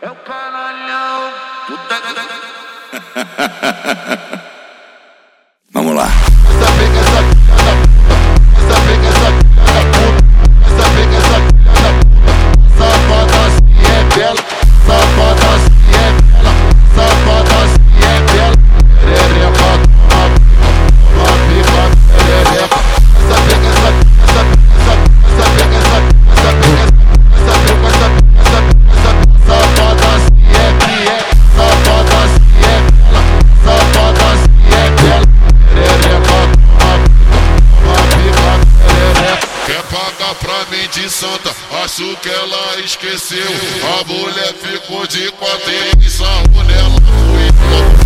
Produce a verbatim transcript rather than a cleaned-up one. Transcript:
É o caralhão. Puta que... Vamos lá. Essa pega, essa pega, essa pega, essa essa pega, essa safada assim é bela, safada assim é bela, safada assim é bela, perereca, uma pica, perereca. Essa pega, essa essa essa pega, essa essa pega, essa pega, essa essa essa safada assim é que é, safada assim é bela, safada assim é bela, perereca, uma pica, perereca. Quer pagar pra mim de santa, acho que ela esqueceu. A mulher ficou de quatro e sarrou nela, fui